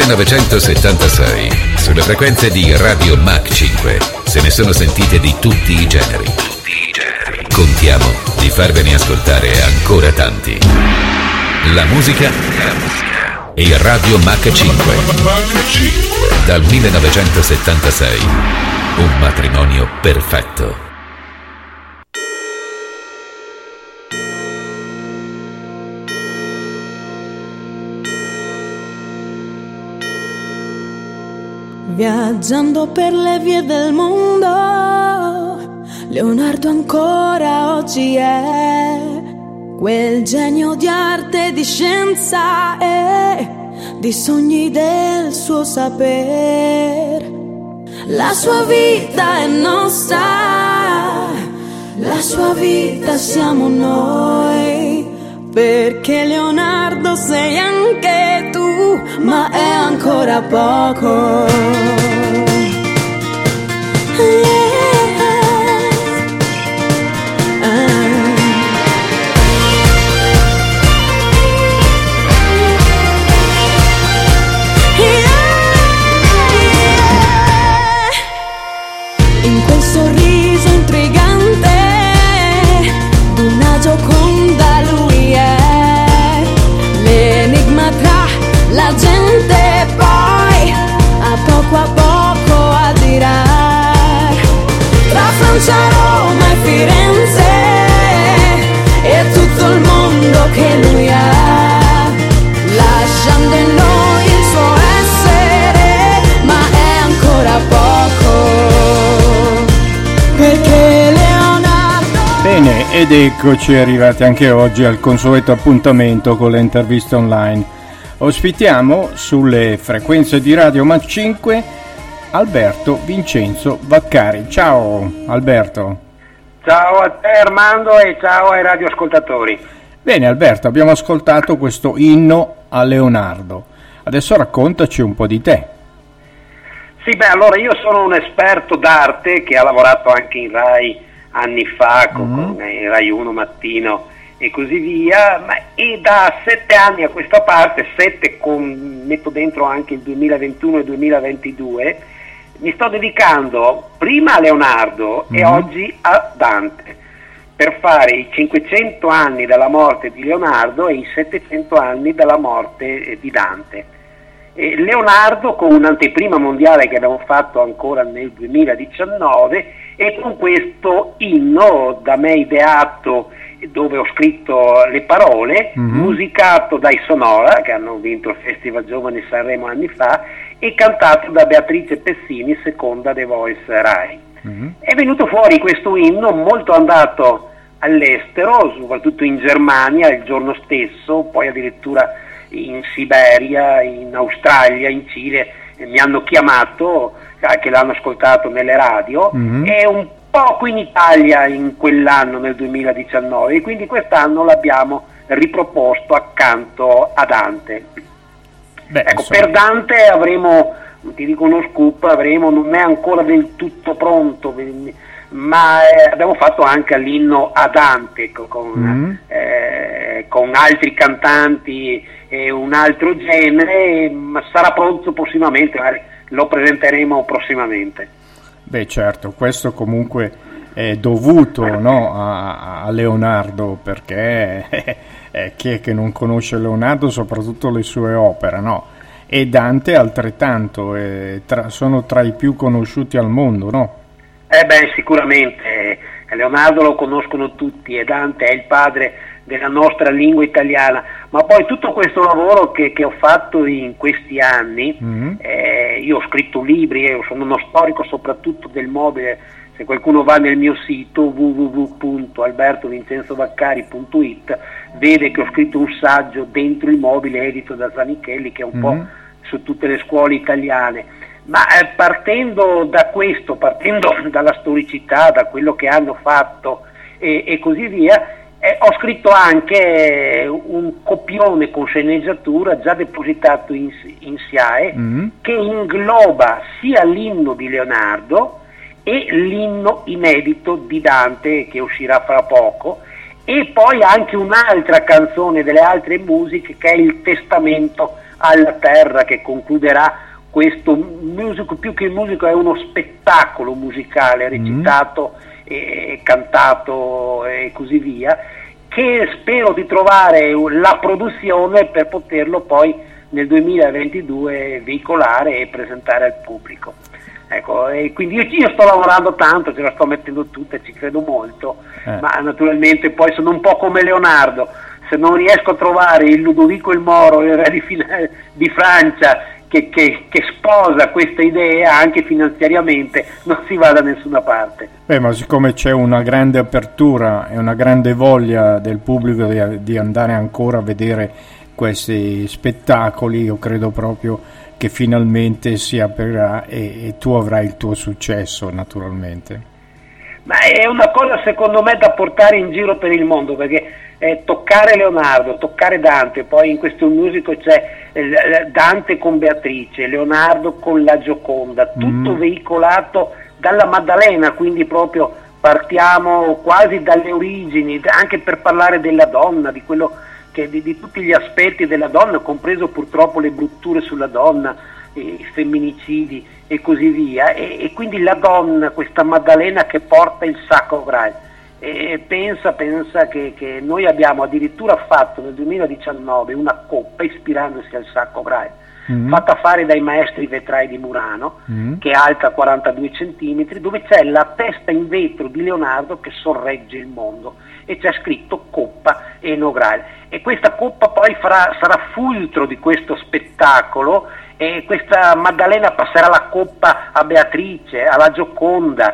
1976, sulle frequenze di Radio Mach 5, se ne sono sentite di tutti i generi. Contiamo di farvene ascoltare ancora tanti. La musica e Radio Mach 5. Dal 1976, un matrimonio perfetto. Viaggiando per le vie del mondo, Leonardo ancora oggi è quel genio di arte e di scienza e di sogni del suo saper. La sua vita è nostra, la sua vita siamo noi, perché Leonardo sei anche tu, ma è ancora poco. In quel sorriso intrigante d'una Gioconda lui è l'enigma tra la gente, poi a poco adirar tra Francia, Roma e Firenze e tutto il mondo che lui ha, lasciando in noi il suo essere, ma è ancora poco, perché Leonardo. Bene, ed eccoci arrivati anche oggi al consueto appuntamento con le interviste online. Ospitiamo sulle frequenze di Radio Mach 5 Alberto Vincenzo Vaccari. Ciao Alberto. Ciao a te Armando e ciao ai radioascoltatori. Bene Alberto, abbiamo ascoltato questo inno a Leonardo. Adesso raccontaci un po' di te. Sì, allora io sono un esperto d'arte che ha lavorato anche in Rai anni fa, con il Rai 1 Mattino e così via, e da 7 anni a questa parte, 7 metto dentro anche il 2021 e 2022, mi sto dedicando prima a Leonardo e oggi a Dante, per fare i 500 anni dalla morte di Leonardo e i 700 anni dalla morte di Dante. Leonardo con un'anteprima mondiale che abbiamo fatto ancora nel 2019 e con questo inno da me ideato, dove ho scritto le parole, musicato dai Sonora, che hanno vinto il Festival Giovani Sanremo anni fa, e cantato da Beatrice Pessini, seconda The Voice Rai. È venuto fuori questo inno molto andato all'estero, soprattutto in Germania il giorno stesso, poi addirittura in Siberia, in Australia, in Cile, mi hanno chiamato, che l'hanno ascoltato nelle radio, e un po' qui in Italia in quell'anno, nel 2019, e quindi quest'anno l'abbiamo riproposto accanto a Dante. Ecco, per Dante avremo, ti dico uno scoop, non è ancora del tutto pronto, ma abbiamo fatto anche l'inno a Dante con altri cantanti e un altro genere, ma sarà pronto prossimamente, lo presenteremo prossimamente. Beh certo, questo comunque è dovuto, no, a Leonardo, perché chi è che non conosce Leonardo, soprattutto le sue opere, no? E Dante altrettanto, sono tra i più conosciuti al mondo, no? Sicuramente, Leonardo lo conoscono tutti e Dante è il padre della nostra lingua italiana, ma poi tutto questo lavoro che ho fatto in questi anni, io ho scritto libri, io sono uno storico soprattutto del mobile. Se qualcuno va nel mio sito www.albertovincenzovaccari.it vede che ho scritto un saggio dentro il mobile edito da Zanichelli, che è un po' su tutte le scuole italiane, ma partendo da questo, partendo dalla storicità, da quello che hanno fatto e così via, ho scritto anche un copione con sceneggiatura già depositato in SIAE, che ingloba sia l'inno di Leonardo e l'inno inedito di Dante, che uscirà fra poco, e poi anche un'altra canzone delle altre musiche, che è il testamento alla terra, che concluderà questo musical. Più che musical è uno spettacolo musicale recitato e cantato e così via, che spero di trovare la produzione per poterlo poi nel 2022 veicolare e presentare al pubblico. Ecco, e quindi io sto lavorando tanto, ce la sto mettendo tutta, ci credo molto, ma naturalmente poi sono un po' come Leonardo: se non riesco a trovare il Ludovico il Moro, il re di Francia, che sposa questa idea anche finanziariamente, non si va da nessuna parte. Ma siccome c'è una grande apertura e una grande voglia del pubblico di andare ancora a vedere questi spettacoli, io credo proprio che finalmente si aprirà e tu avrai il tuo successo, naturalmente. Ma è una cosa secondo me da portare in giro per il mondo, perché toccare Leonardo, toccare Dante, poi in questo musical c'è Dante con Beatrice, Leonardo con la Gioconda, tutto veicolato dalla Maddalena, quindi proprio partiamo quasi dalle origini, anche per parlare della donna, di quello di tutti gli aspetti della donna, compreso purtroppo le brutture sulla donna, i femminicidi e così via, e quindi la donna, questa Maddalena che porta il Sacro Graal. E pensa che noi abbiamo addirittura fatto nel 2019 una coppa ispirandosi al Sacro Graal, fatta fare dai maestri vetrai di Murano, che è alta 42 centimetri, dove c'è la testa in vetro di Leonardo che sorregge il mondo e c'è scritto Coppa Eno Graal, e questa coppa poi sarà fulcro di questo spettacolo, e questa Maddalena passerà la coppa a Beatrice, alla Gioconda,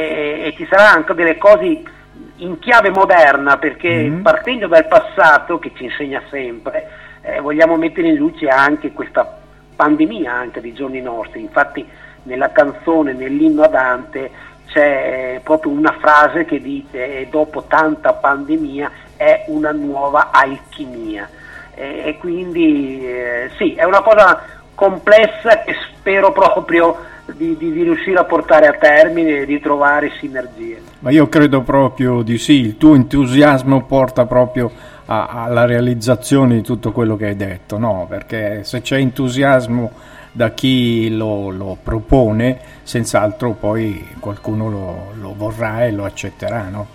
e ci saranno anche delle cose in chiave moderna, perché partendo dal passato che ci insegna sempre, vogliamo mettere in luce anche questa pandemia anche dei giorni nostri. Infatti nella canzone, nell'inno a Dante, c'è proprio una frase che dice: dopo tanta pandemia è una nuova alchimia, e quindi sì, è una cosa complessa che spero proprio di riuscire a portare a termine e di trovare sinergie. Ma io credo proprio di sì, il tuo entusiasmo porta proprio alla realizzazione di tutto quello che hai detto, no? Perché se c'è entusiasmo da chi lo propone, senz'altro poi qualcuno lo vorrà e lo accetterà, no?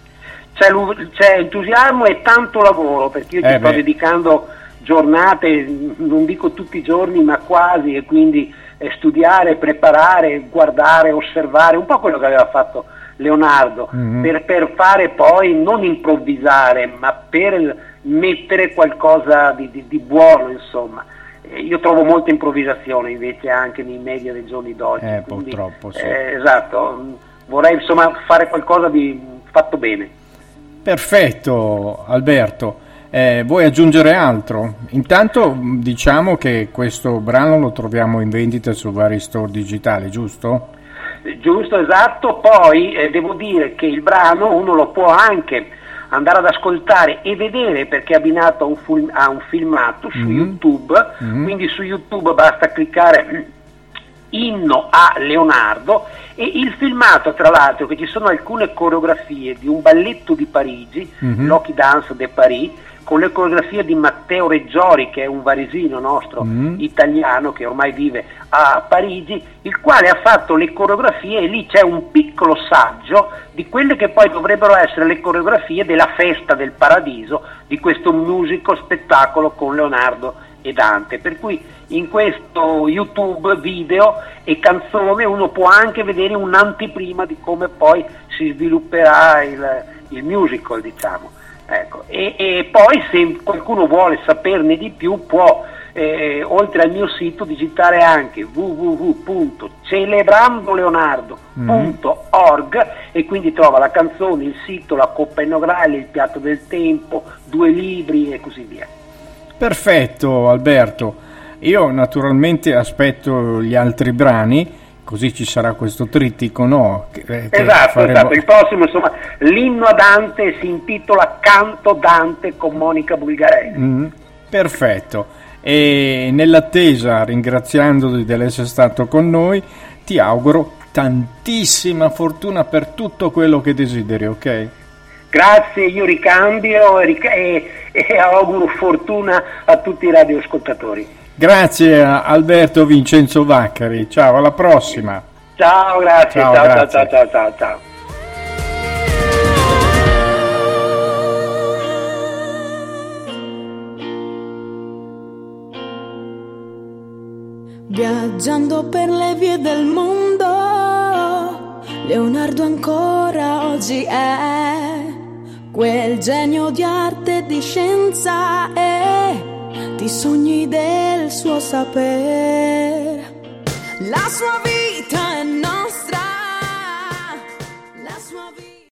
C'è entusiasmo e tanto lavoro, perché io ci sto dedicando giornate, non dico tutti i giorni, ma quasi, e quindi studiare, preparare, guardare, osservare, un po' quello che aveva fatto Leonardo, per fare poi, non improvvisare, ma per mettere qualcosa di buono, insomma. Io trovo molta improvvisazione invece anche nei media dei giorni d'oggi, quindi, purtroppo sì. Esatto, vorrei insomma fare qualcosa di fatto bene. Perfetto Alberto. Vuoi aggiungere altro? Intanto diciamo che questo brano lo troviamo in vendita su vari store digitali, giusto? Giusto, esatto. Poi devo dire che il brano uno lo può anche andare ad ascoltare e vedere, perché è abbinato a un filmato su YouTube, quindi su YouTube basta cliccare Inno a Leonardo, e il filmato, tra l'altro, che ci sono alcune coreografie di un balletto di Parigi, l'Hockey Dance de Paris, con le coreografie di Matteo Reggiori, che è un varesino nostro italiano che ormai vive a Parigi, il quale ha fatto le coreografie, e lì c'è un piccolo saggio di quelle che poi dovrebbero essere le coreografie della Festa del Paradiso, di questo musical spettacolo con Leonardo e Dante. Per cui in questo YouTube video e canzone uno può anche vedere un'anteprima di come poi si svilupperà il musical, diciamo. Ecco. E poi se qualcuno vuole saperne di più può, oltre al mio sito, digitare anche www.celebrandoleonardo.org e quindi trova la canzone, il sito, la Coppa Eno Graal, il piatto del tempo, 2 libri e così via. Perfetto Alberto, io naturalmente aspetto gli altri brani, così ci sarà questo trittico, no? Esatto, il prossimo, insomma, l'inno a Dante si intitola Canto Dante con Monica Bulgarelli. Perfetto, e nell'attesa, ringraziandoti dell'essere stato con noi, ti auguro tantissima fortuna per tutto quello che desideri, ok? Grazie, io ricambio e e auguro fortuna a tutti i radioascoltatori. Grazie a Alberto Vincenzo Vaccari, ciao, alla prossima. Ciao, grazie, Ciao, ciao, grazie. ciao. Viaggiando per le vie del mondo, Leonardo ancora oggi è quel genio di arte e di scienza e di sogni del suo saper. La sua vita è